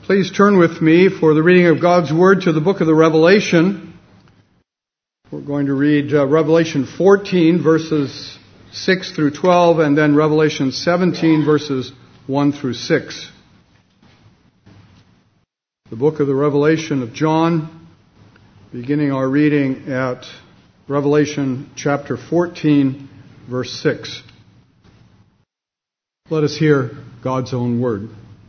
Please turn with me for the reading of God's Word to the book of the Revelation. We're going to read Revelation 14, verses 6 through 12, and then Revelation 17, verses 1 through 6. The book of the Revelation of John, beginning our reading at Revelation chapter 14, verse 6. Let us hear God's own word.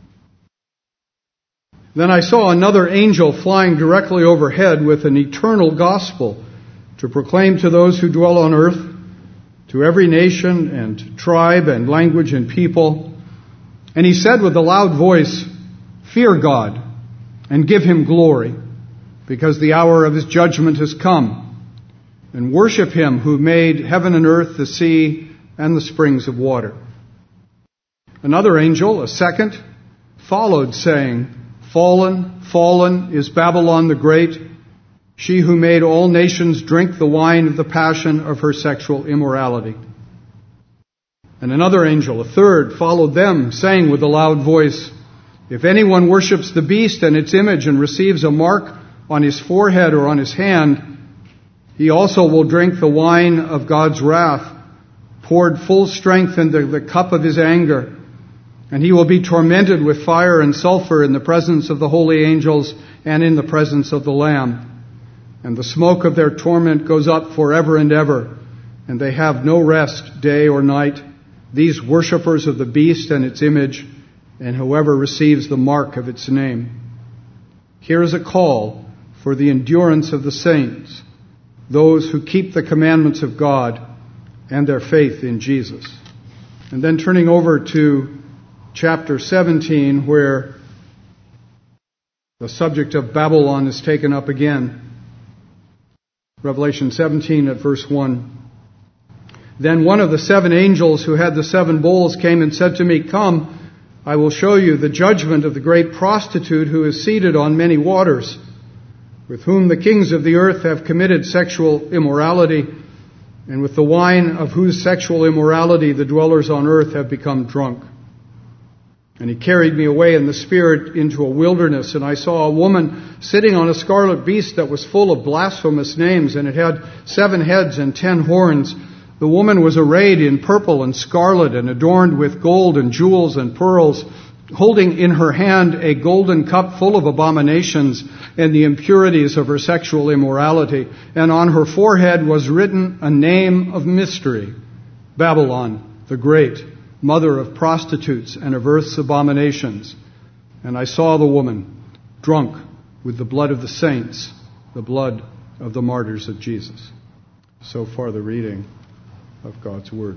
Then I saw another angel flying directly overhead with an eternal gospel to proclaim to those who dwell on earth, to every nation and tribe and language and people. And he said with a loud voice, "Fear God and give him glory, because the hour of his judgment has come. And worship him who made heaven and earth, the sea, and the springs of water." Another angel, a second, followed, saying, "Fallen, fallen is Babylon the Great, she who made all nations drink the wine of the passion of her sexual immorality." And another angel, a third, followed them, saying with a loud voice, "If anyone worships the beast and its image and receives a mark on his forehead or on his hand, he also will drink the wine of God's wrath, poured full strength into the cup of his anger. And he will be tormented with fire and sulfur in the presence of the holy angels and in the presence of the Lamb. And the smoke of their torment goes up forever and ever, and they have no rest day or night, these worshippers of the beast and its image, and whoever receives the mark of its name. Here is a call for the endurance of the saints, those who keep the commandments of God and their faith in Jesus." And then turning over to chapter 17, where the subject of Babylon is taken up again. Revelation 17 at verse 1. "Then one of the seven angels who had the seven bowls came and said to me, 'Come, I will show you the judgment of the great prostitute who is seated on many waters, with whom the kings of the earth have committed sexual immorality, and with the wine of whose sexual immorality the dwellers on earth have become drunk.' And he carried me away in the Spirit into a wilderness, and I saw a woman sitting on a scarlet beast that was full of blasphemous names, and it had 7 heads and 10 horns. The woman was arrayed in purple and scarlet and adorned with gold and jewels and pearls, holding in her hand a golden cup full of abominations and the impurities of her sexual immorality. And on her forehead was written a name of mystery, Babylon the Great, mother of prostitutes and of earth's abominations. And I saw the woman drunk with the blood of the saints, the blood of the martyrs of Jesus." So far the reading of God's Word.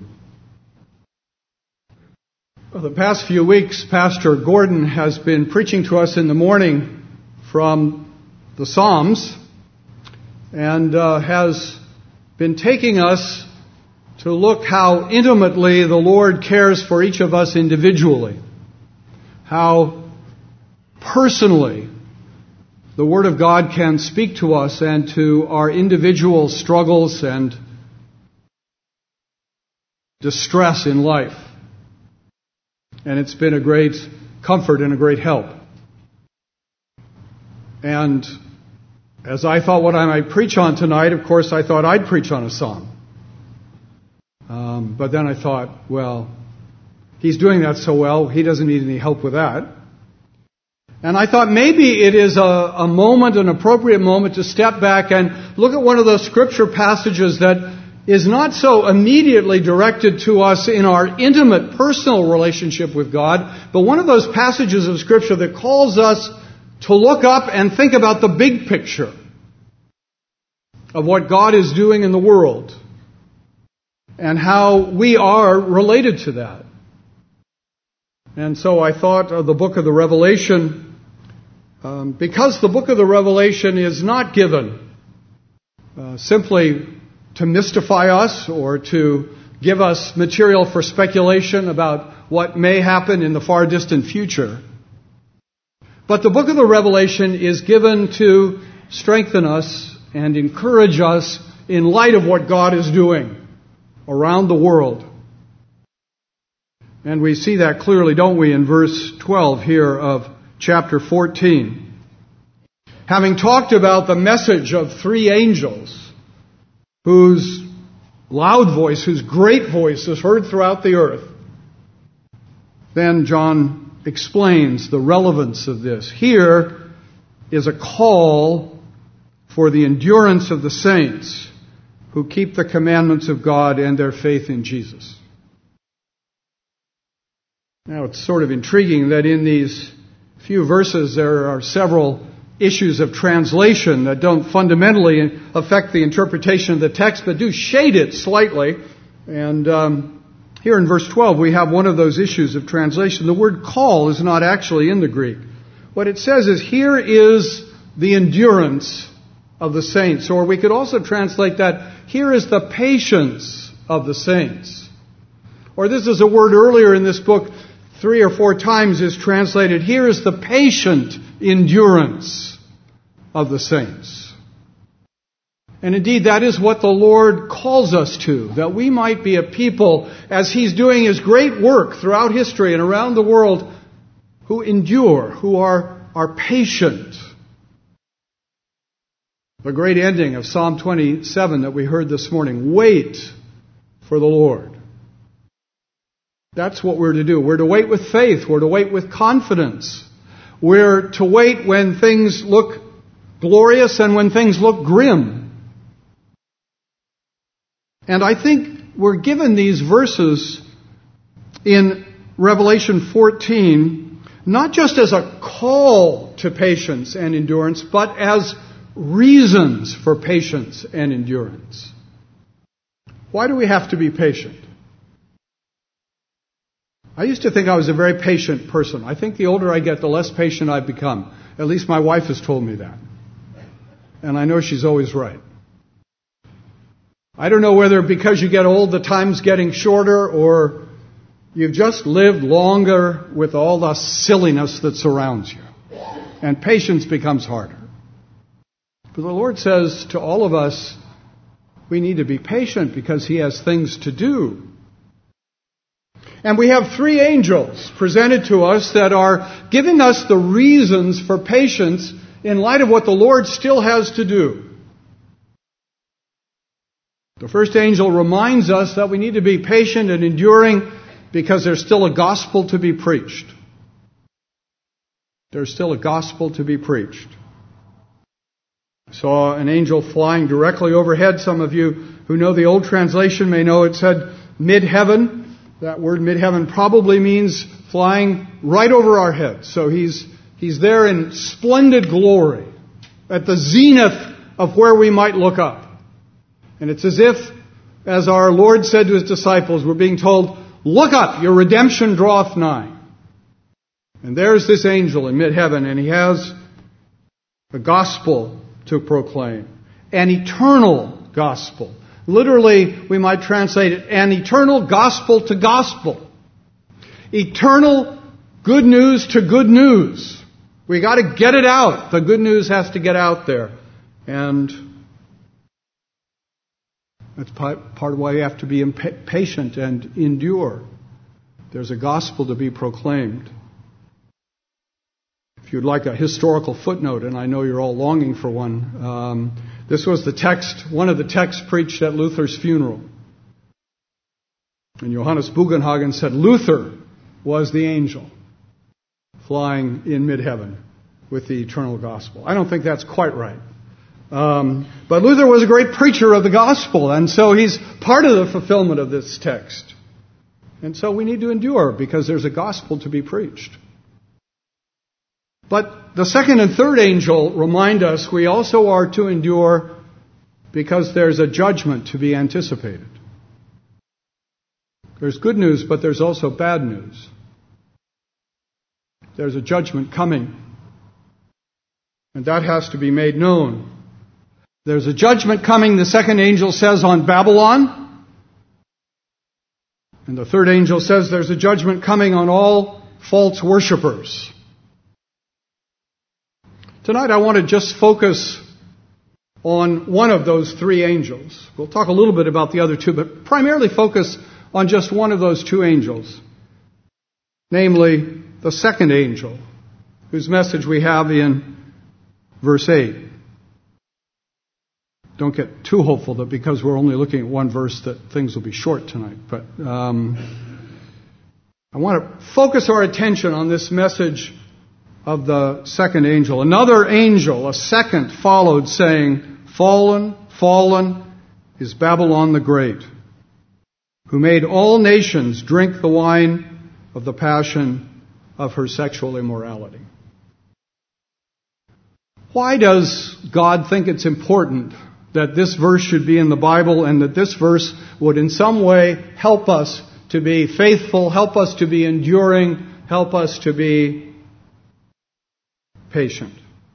For the past few weeks, Pastor Gordon has been preaching to us in the morning from the Psalms and has been taking us to look how intimately the Lord cares for each of us individually, how personally the Word of God can speak to us and to our individual struggles and distress in life. And it's been a great comfort and a great help. And as I thought what I might preach on tonight, of course I thought I'd preach on a psalm. But then I thought, well, he's doing that so well, he doesn't need any help with that. And I thought maybe it is a moment, an appropriate moment to step back and look at one of those scripture passages that is not so immediately directed to us in our intimate personal relationship with God, but one of those passages of scripture that calls us to look up and think about the big picture of what God is doing in the world and how we are related to that. And so I thought of the book of the Revelation, because the book of the Revelation is not given simply to mystify us or to give us material for speculation about what may happen in the far distant future. But the book of the Revelation is given to strengthen us and encourage us in light of what God is doing around the world. And we see that clearly, don't we, in verse 12 here of chapter 14. Having talked about the message of three angels whose loud voice, whose great voice is heard throughout the earth, then John explains the relevance of this. Here is a call for the endurance of the saints who keep the commandments of God and their faith in Jesus. Now, it's sort of intriguing that in these few verses there are several issues of translation that don't fundamentally affect the interpretation of the text, but do shade it slightly. And here in verse 12 we have one of those issues of translation. The word call is not actually in the Greek. What it says is, here is the endurance of the saints. Or we could also translate that, here is the patience of the saints. Or this is a word earlier in this book, 3 or 4 times is translated, here is the patient endurance of the saints. And indeed, that is what the Lord calls us to, that we might be a people, as He's doing His great work throughout history and around the world, who endure, who are patient. The great ending of Psalm 27 that we heard this morning, wait for the Lord. That's what we're to do. We're to wait with faith. We're to wait with confidence. We're to wait when things look glorious and when things look grim. And I think we're given these verses in Revelation 14, not just as a call to patience and endurance, but as reasons for patience and endurance. Why do we have to be patient? I used to think I was a very patient person. I think the older I get, the less patient I've become. At least my wife has told me that. And I know she's always right. I don't know whether because you get old, the time's getting shorter, or you've just lived longer with all the silliness that surrounds you. And patience becomes harder. But the Lord says to all of us, we need to be patient because He has things to do. And we have 3 angels presented to us that are giving us the reasons for patience in light of what the Lord still has to do. The first angel reminds us that we need to be patient and enduring because there's still a gospel to be preached. There's still a gospel to be preached. I saw an angel flying directly overhead. Some of you who know the old translation may know it said mid-heaven. That word mid-heaven probably means flying right over our heads. So he's there in splendid glory, at the zenith of where we might look up. And it's as if, as our Lord said to His disciples, we're being told, look up, your redemption draweth nigh. And there's this angel in mid-heaven, and he has a gospel to proclaim. An eternal gospel. Literally, we might translate it, an eternal gospel to gospel. Eternal good news to good news. We got to get it out. The good news has to get out there. And that's part of why you have to be patient and endure. There's a gospel to be proclaimed. If you'd like a historical footnote, and I know you're all longing for one, this was the text, one of the texts preached at Luther's funeral. And Johannes Bugenhagen said Luther was the angel flying in mid-heaven with the eternal gospel. I don't think that's quite right. But Luther was a great preacher of the gospel, and so he's part of the fulfillment of this text. And so we need to endure because there's a gospel to be preached. But the second and third angel remind us we also are to endure because there's a judgment to be anticipated. There's good news, but there's also bad news. There's a judgment coming. And that has to be made known. There's a judgment coming, the second angel says, on Babylon. And the third angel says there's a judgment coming on all false worshipers. Tonight I want to just focus on one of those 3 angels. We'll talk a little bit about the other 2, but primarily focus on just one of those 2 angels. Namely, the second angel whose message we have in verse 8. Don't get too hopeful that because we're only looking at one verse that things will be short tonight. But I want to focus our attention on this message of the second angel. Another angel, a second, followed, saying, "Fallen, fallen is Babylon the Great, who made all nations drink the wine of the passion of her sexual immorality." Why does God think it's important that this verse should be in the Bible and that this verse would in some way help us to be faithful, help us to be enduring, help us to be patient?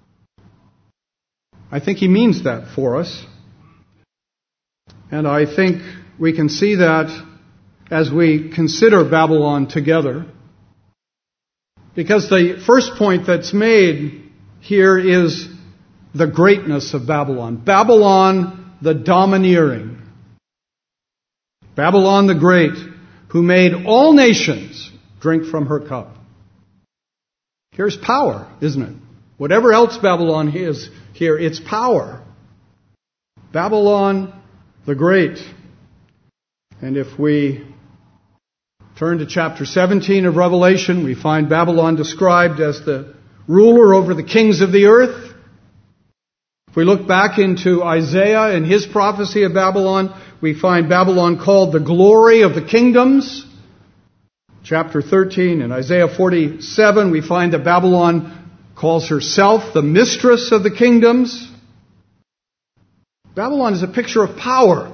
I think He means that for us. And I think we can see that as we consider Babylon together. Because the first point that's made here is the greatness of Babylon. Babylon the domineering. Babylon the Great, who made all nations drink from her cup. Here's power, isn't it? Whatever else Babylon is here, it's power. Babylon the Great. And if we turn to chapter 17 of Revelation, we find Babylon described as the ruler over the kings of the earth. If we look back into Isaiah and his prophecy of Babylon, we find Babylon called the glory of the kingdoms. Chapter 13 and Isaiah 47, we find that Babylon calls herself the mistress of the kingdoms. Babylon is a picture of power.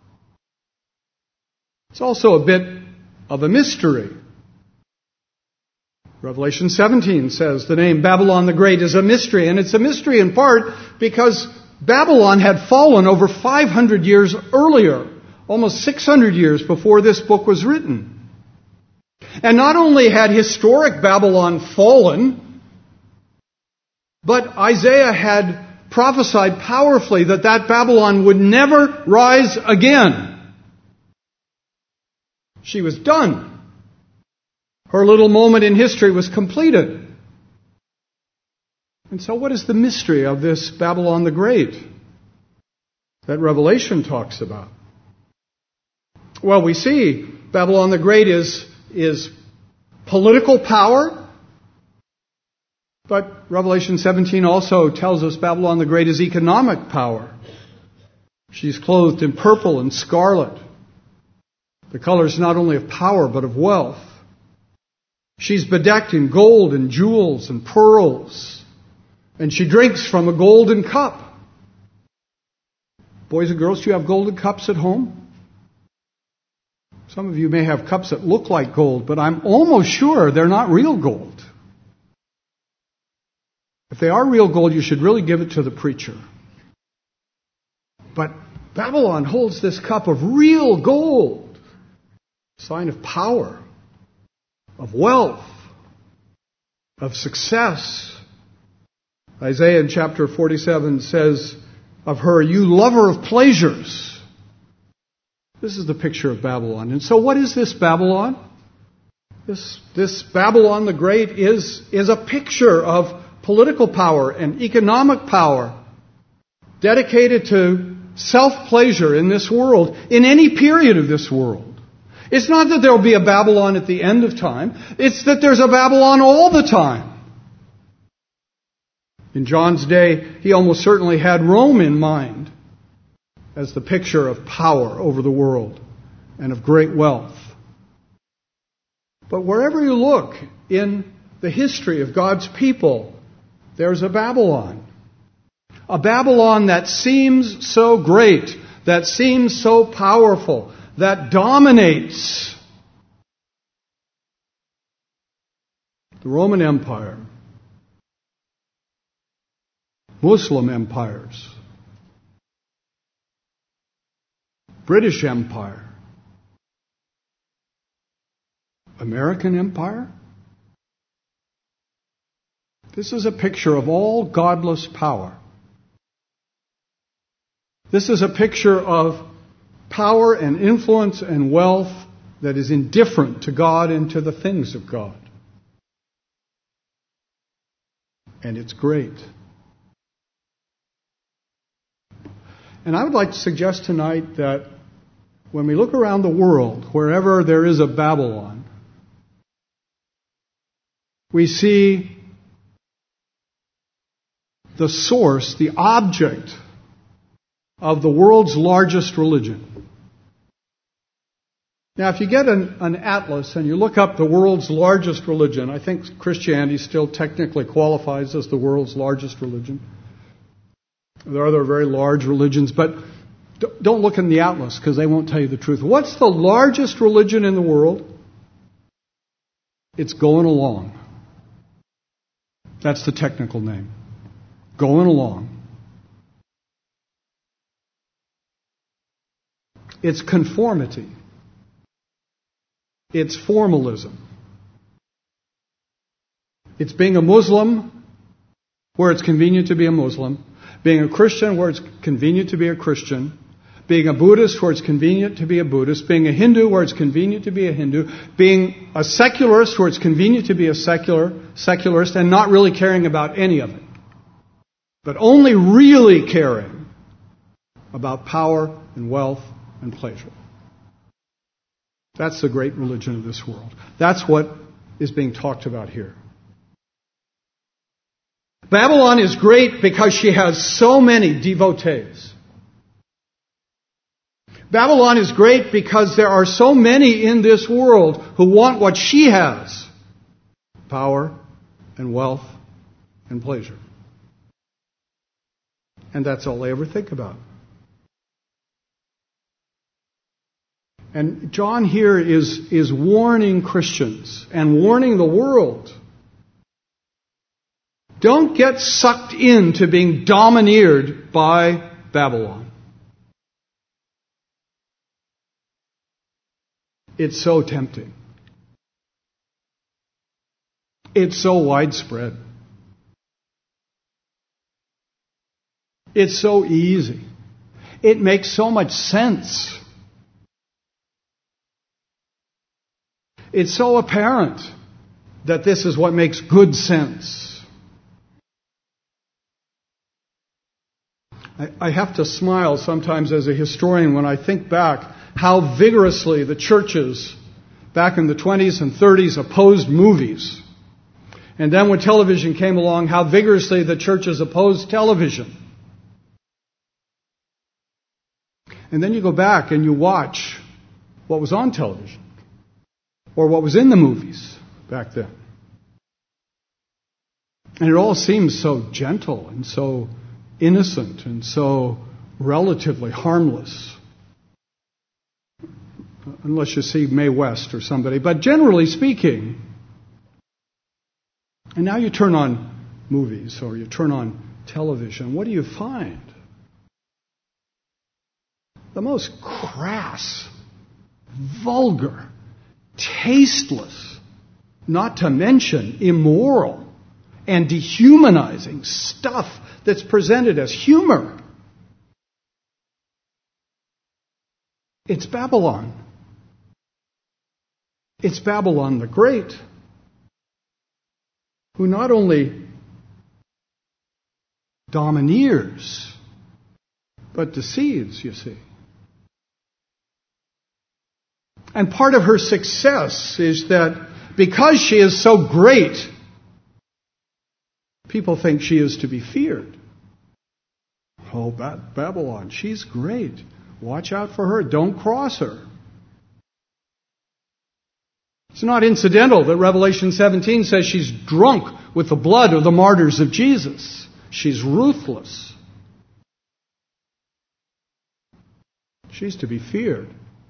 It's also a bit of a mystery. Revelation 17 says the name Babylon the Great is a mystery, and it's a mystery in part because Babylon had fallen over 500 years earlier, almost 600 years before this book was written. And not only had historic Babylon fallen, but Isaiah had prophesied powerfully that Babylon would never rise again. She was done. Her little moment in history was completed. And so what is the mystery of this Babylon the Great that Revelation talks about? Well, we see Babylon the Great is political power, but Revelation 17 also tells us Babylon the Great is economic power. She's clothed in purple and scarlet, the colors not only of power but of wealth. She's bedecked in gold and jewels and pearls. And she drinks from a golden cup. Boys and girls, do you have golden cups at home? Some of you may have cups that look like gold, but I'm almost sure they're not real gold. If they are real gold, you should really give it to the preacher. But Babylon holds this cup of real gold, sign of power, of wealth, of success. Isaiah in chapter 47 says of her, "You lover of pleasures." This is the picture of Babylon. And so what is this Babylon? This Babylon the Great is a picture of political power and economic power dedicated to self-pleasure in this world, in any period of this world. It's not that there will be a Babylon at the end of time. It's that there's a Babylon all the time. In John's day, he almost certainly had Rome in mind as the picture of power over the world and of great wealth. But wherever you look in the history of God's people, there's a Babylon. A Babylon that seems so great, that seems so powerful, that dominates the Roman Empire, Muslim empires, British Empire, American Empire. This is a picture of all godless power. This is a picture of power and influence and wealth that is indifferent to God and to the things of God. And it's great. And I would like to suggest tonight that when we look around the world, wherever there is a Babylon, we see the source, the object of the world's largest religion. Now, if you get an atlas and you look up the world's largest religion, I think Christianity still technically qualifies as the world's largest religion. There are other very large religions, but don't look in the atlas because they won't tell you the truth. What's the largest religion in the world? It's going along. That's the technical name. Going along. It's conformity. It's formalism. It's being a Muslim where it's convenient to be a Muslim. Being a Christian where it's convenient to be a Christian. Being a Buddhist where it's convenient to be a Buddhist. Being a Hindu where it's convenient to be a Hindu. Being a secularist where it's convenient to be a secularist and not really caring about any of it. But only really caring about power and wealth and pleasure. That's the great religion of this world. That's what is being talked about here. Babylon is great because she has so many devotees. Babylon is great because there are so many in this world who want what she has. Power and wealth and pleasure. And that's all they ever think about. And John here is warning Christians and warning the world. Don't get sucked into being domineered by Babylon. It's so tempting. It's so widespread. It's so easy. It makes so much sense. It's so apparent that this is what makes good sense. I have to smile sometimes as a historian when I think back how vigorously the churches back in the 20s and 30s opposed movies. And then when television came along, how vigorously the churches opposed television. And then you go back and you watch what was on television or what was in the movies back then. And it all seems so gentle and so innocent and so relatively harmless. Unless you see Mae West or somebody. But generally speaking, and now you turn on movies or you turn on television, what do you find? The most crass, vulgar, tasteless, not to mention immoral and dehumanizing stuff that's presented as humor. It's Babylon. It's Babylon the Great, who not only domineers, but deceives, you see. And part of her success is that because she is so great, people think she is to be feared. Oh, Babylon, she's great. Watch out for her. Don't cross her. It's not incidental that Revelation 17 says she's drunk with the blood of the martyrs of Jesus. She's ruthless. She's to be feared.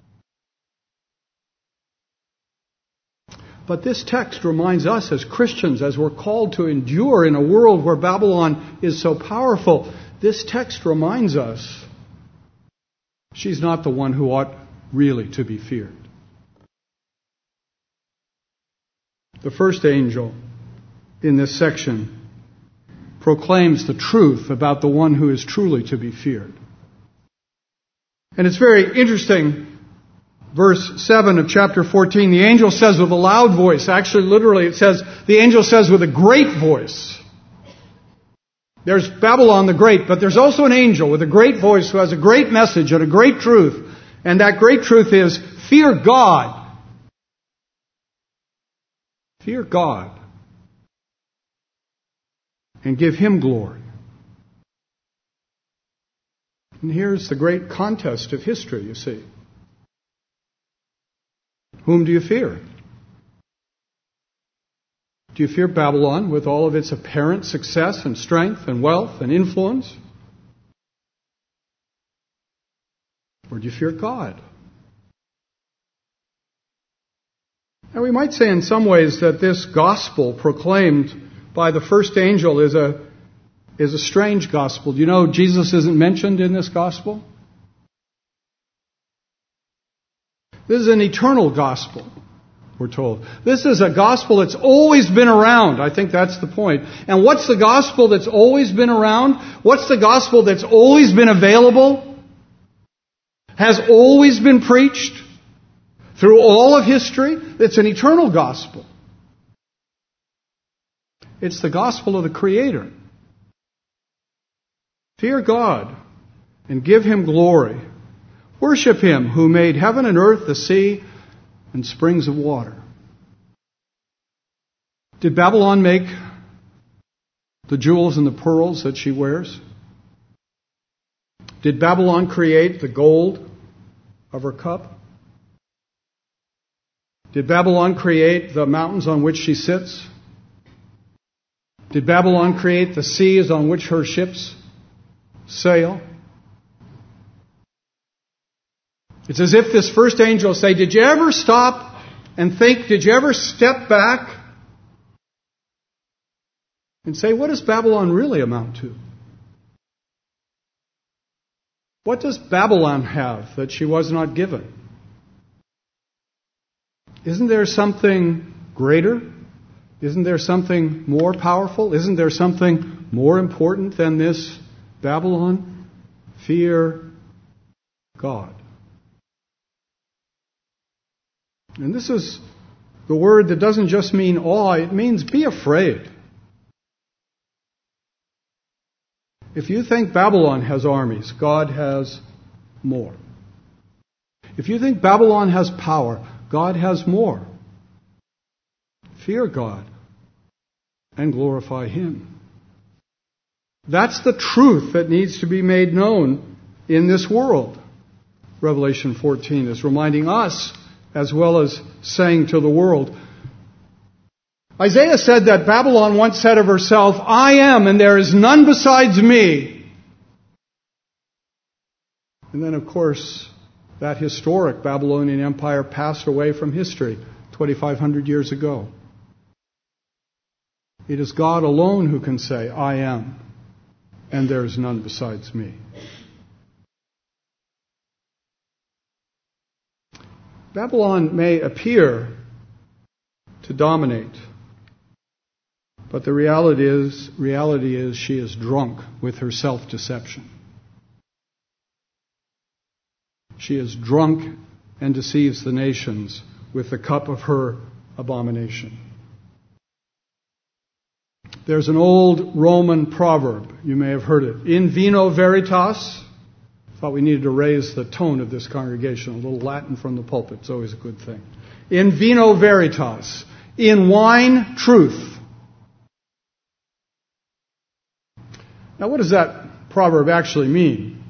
But this text reminds us as Christians, as we're called to endure in a world where Babylon is so powerful, this text reminds us she's not the one who ought really to be feared. The first angel in this section proclaims the truth about the one who is truly to be feared. And it's very interesting. Verse 7 of chapter 14, the angel says with a loud voice, actually literally it says, the angel says with a great voice, There's Babylon the Great, but there's also an angel with a great voice who has a great message and a great truth. And that great truth is, fear God. Fear God. And give Him glory. And here's the great contest of history, you see. Whom do you fear? Do you fear Babylon with all of its apparent success and strength and wealth and influence? Or do you fear God? And we might say in some ways that this gospel proclaimed by the first angel is a strange gospel. Do you know Jesus isn't mentioned in this gospel? This is an eternal gospel, we're told. This is a gospel that's always been around. I think that's the point. And what's the gospel that's always been around? What's the gospel that's always been available? Has always been preached through all of history? It's an eternal gospel. It's the gospel of the Creator. Fear God and give Him glory. Worship Him who made heaven and earth, the sea, and springs of water. Did Babylon make the jewels and the pearls that she wears? Did Babylon create the gold of her cup? Did Babylon create the mountains on which she sits? Did Babylon create the seas on which her ships sail? It's as if this first angel say, did you ever stop and think, did you ever step back and say, what does Babylon really amount to? What does Babylon have that she was not given? Isn't there something greater? Isn't there something more powerful? Isn't there something more important than this Babylon? Fear God. And this is the word that doesn't just mean awe, it means be afraid. If you think Babylon has armies, God has more. If you think Babylon has power, God has more. Fear God and glorify Him. That's the truth that needs to be made known in this world. Revelation 14 is reminding us as well as saying to the world. Isaiah said that Babylon once said of herself, I am and there is none besides me. And then, of course, that historic Babylonian empire passed away from history 2,500 years ago. It is God alone who can say, I am, and there is none besides me. Babylon may appear to dominate, but the reality is she is drunk with her self-deception. She is drunk and deceives the nations with the cup of her abomination. There's an old Roman proverb, you may have heard it, in vino veritas. Thought we needed to raise the tone of this congregation. A little Latin from the pulpit is always a good thing. In vino veritas. In wine, truth. Now, what does that proverb actually mean?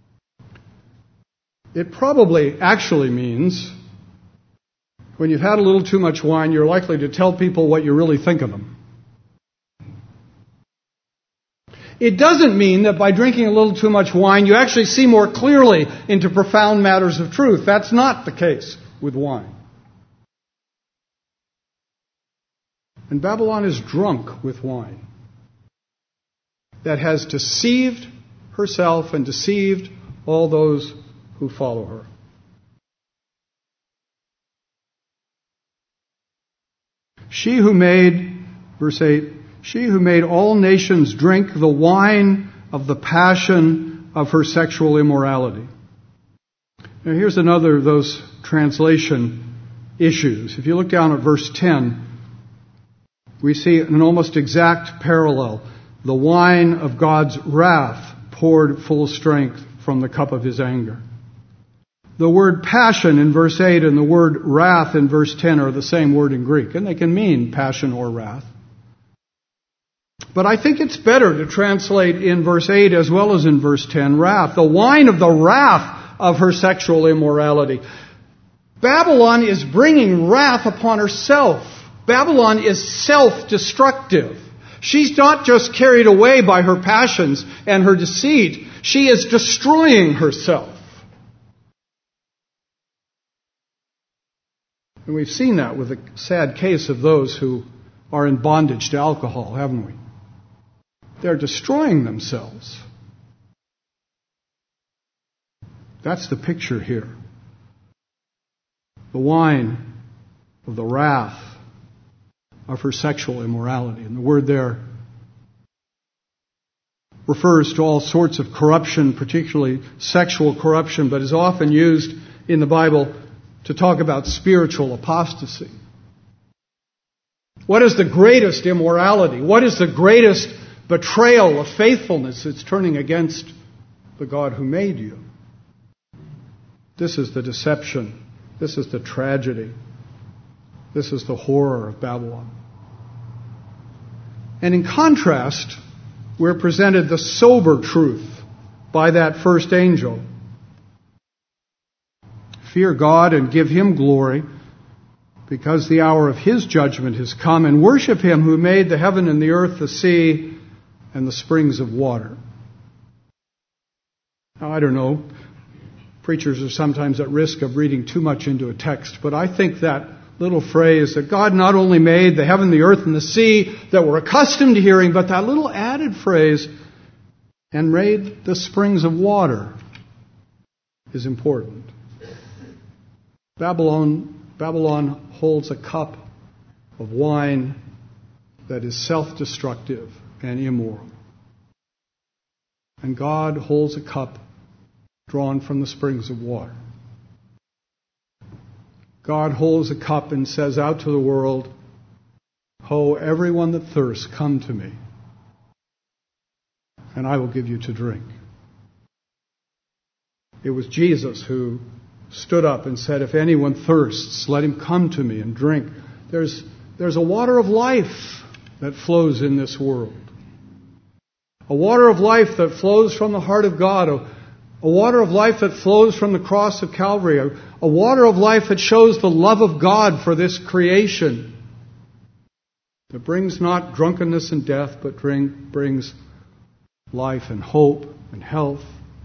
It probably actually means when you've had a little too much wine, you're likely to tell people what you really think of them. It doesn't mean that by drinking a little too much wine, you actually see more clearly into profound matters of truth. That's not the case with wine. And Babylon is drunk with wine that has deceived herself and deceived all those who follow her. She who made, verse 8, she who made all nations drink the wine of the passion of her sexual immorality. Now here's another of those translation issues. If you look down at verse 10, we see an almost exact parallel. the wine of God's wrath poured full strength from the cup of his anger. The word passion in verse 8 and the word wrath in verse 10 are the same word in Greek, and they can mean passion or wrath. But I think it's better to translate in verse 8 as well as in verse 10, wrath. The wine of the wrath of her sexual immorality. Babylon is bringing wrath upon herself. Babylon is self-destructive. She's not just carried away by her passions and her deceit. She is destroying herself. And we've seen that with the sad case of those who are in bondage to alcohol, haven't we? They're destroying themselves. That's the picture here. The wine of the wrath of her sexual immorality. And the word there refers to all sorts of corruption, particularly sexual corruption, but is often used in the Bible to talk about spiritual apostasy. What is the greatest immorality? What is the greatest betrayal of faithfulness? It's turning against the God who made you. This is the deception. This is the tragedy. This is the horror of Babylon. And in contrast, we're presented the sober truth by that first angel. Fear God and give Him glory, because the hour of His judgment has come, and worship Him who made the heaven and the earth, the sea, and the springs of water. Now, I don't know. Preachers are sometimes at risk of reading too much into a text, but I think that little phrase that God not only made the heaven, the earth, and the sea that we're accustomed to hearing, but that little added phrase, and made the springs of water, is important. Babylon holds a cup of wine that is self-destructive and immoral. And God holds a cup drawn from the springs of water. God holds a cup and says out to the world, "Ho, everyone that thirsts, come to me, and I will give you to drink." It was Jesus who stood up and said, "If anyone thirsts, let him come to me and drink." There's a water of life that flows in this world. A water of life that flows from the heart of God. A water of life that flows from the cross of Calvary. A water of life that shows the love of God for this creation. That brings not drunkenness and death, but brings life and hope and health.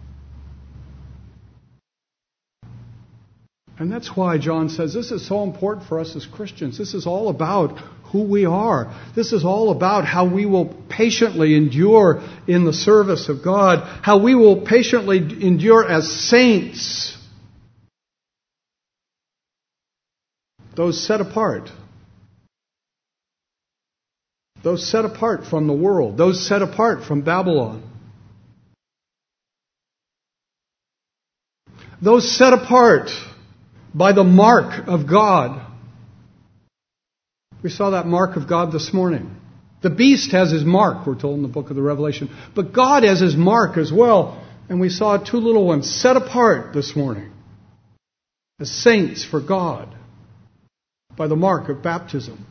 And that's why John says this is so important for us as Christians. This is all about who we are. This is all about how we will patiently endure in the service of God. How we will patiently endure as saints. Those set apart. Those set apart from the world. Those set apart from Babylon. Those set apart by the mark of God. We saw that mark of God this morning. The beast has his mark, we're told in the book of the Revelation. But God has his mark as well. And we saw two little ones set apart this morning as saints for God by the mark of baptism.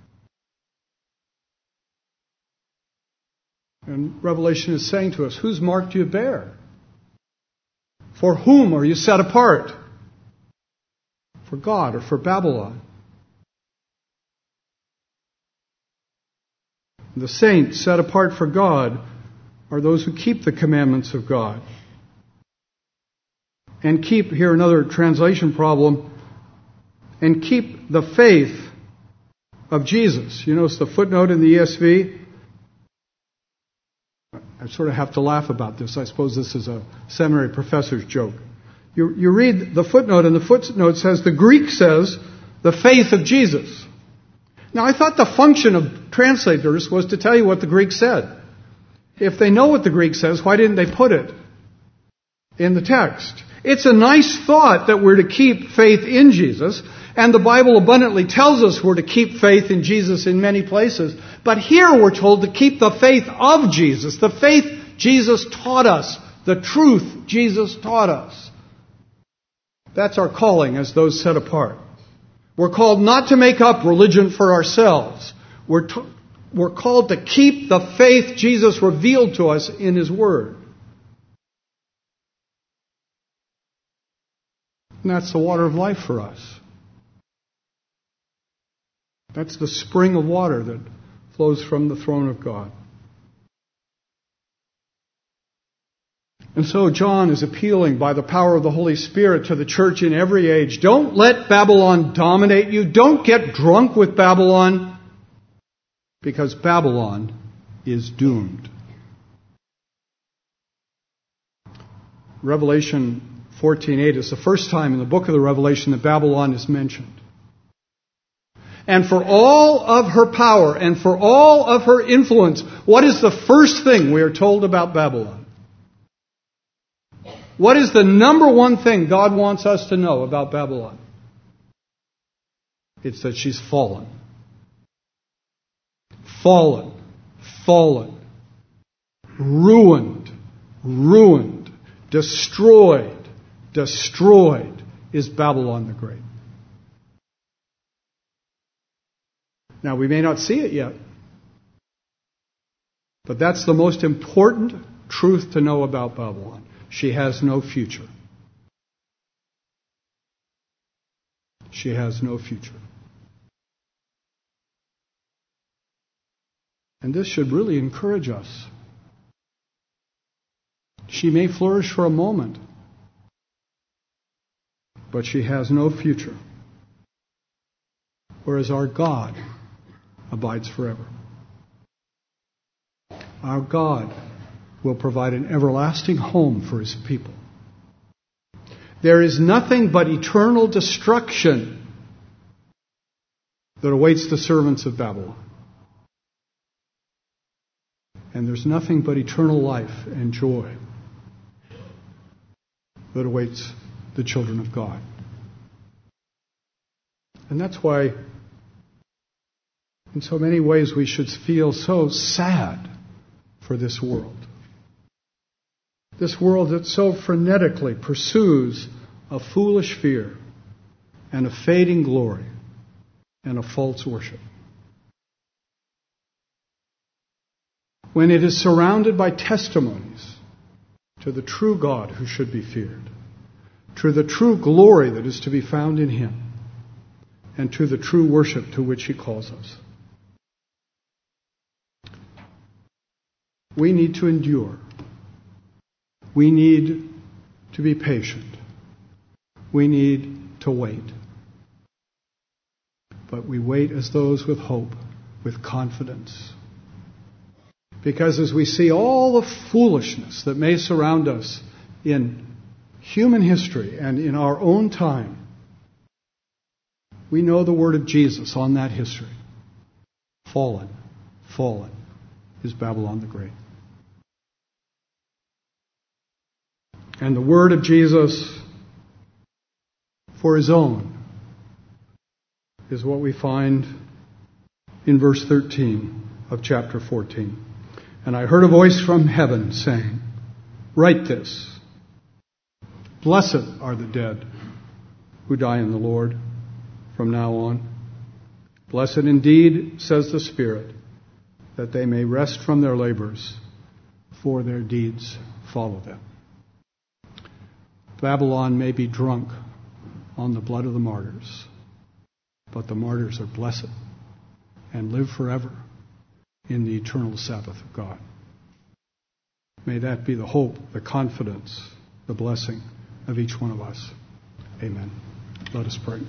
And Revelation is saying to us, whose mark do you bear? For whom are you set apart? For God or for Babylon? The saints set apart for God are those who keep the commandments of God. And keep, here another translation problem, and keep the faith of Jesus. You notice the footnote in the ESV? I sort of have to laugh about this. I suppose this is a seminary professor's joke. You read the footnote, and the footnote says, the Greek says, the faith of Jesus. Now, I thought the function of translators was to tell you what the Greek said. If they know what the Greek says, why didn't they put it in the text? It's a nice thought that we're to keep faith in Jesus, And the Bible abundantly tells us we're to keep faith in Jesus in many places. But here we're told to keep the faith of Jesus, the faith Jesus taught us, the truth Jesus taught us. That's our calling as those set apart. We're called not to make up religion for ourselves. We're called to keep the faith Jesus revealed to us in His Word. And that's the water of life for us. That's the spring of water that flows from the throne of God. And so John is appealing by the power of the Holy Spirit to the church in every age. Don't let Babylon dominate you. Don't get drunk with Babylon, because Babylon is doomed. Revelation 14:8 is the first time in the book of the Revelation that Babylon is mentioned. And for all of her power and for all of her influence, what is the first thing we are told about Babylon? What is the number one thing God wants us to know about Babylon? It's that she's fallen. Fallen. Fallen. Ruined. Ruined. Destroyed. Destroyed is Babylon the Great. Now, we may not see it yet, but that's the most important truth to know about Babylon. She has no future. She has no future. And this should really encourage us. She may flourish for a moment, but she has no future. Whereas our God abides forever. Our God will provide an everlasting home for His people. There is nothing but eternal destruction that awaits the servants of Babylon. And there's nothing but eternal life and joy that awaits the children of God. And that's why, in so many ways, we should feel so sad for this world. This world that so frenetically pursues a foolish fear and a fading glory and a false worship. When it is surrounded by testimonies to the true God who should be feared, to the true glory that is to be found in Him, and to the true worship to which He calls us. We need to endure. We need to be patient. We need to wait. But we wait as those with hope, with confidence. Because as we see all the foolishness that may surround us in human history and in our own time, we know the word of Jesus on that history. Fallen, fallen is Babylon the Great. And the word of Jesus for His own is what we find in verse 13 of chapter 14. And I heard a voice from heaven saying, "Write this. Blessed are the dead who die in the Lord from now on. Blessed indeed, says the Spirit, that they may rest from their labors, for their deeds follow them." Babylon may be drunk on the blood of the martyrs, but the martyrs are blessed and live forever in the eternal Sabbath of God. May that be the hope, the confidence, the blessing of each one of us. Amen. Let us pray.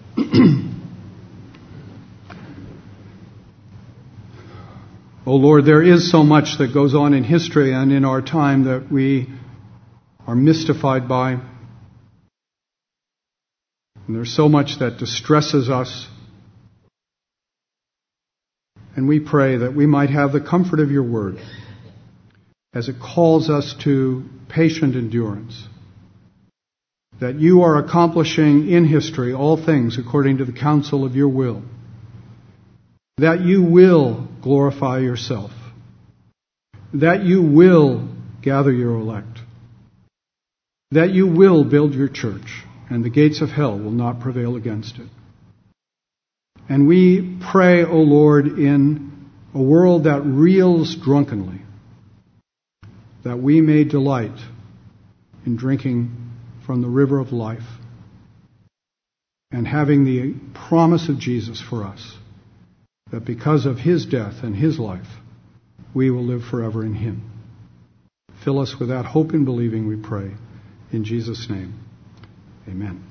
Oh Lord, there is so much that goes on in history and in our time that we are mystified by. And there's so much that distresses us. And we pray that we might have the comfort of your word as it calls us to patient endurance, that you are accomplishing in history all things according to the counsel of your will, that you will glorify yourself, that you will gather your elect, that you will build your church, and the gates of hell will not prevail against it. And we pray, O Lord, in a world that reels drunkenly, that we may delight in drinking from the river of life and having the promise of Jesus for us, that because of his death and his life, we will live forever in him. Fill us with that hope in believing, we pray. In Jesus' name, amen.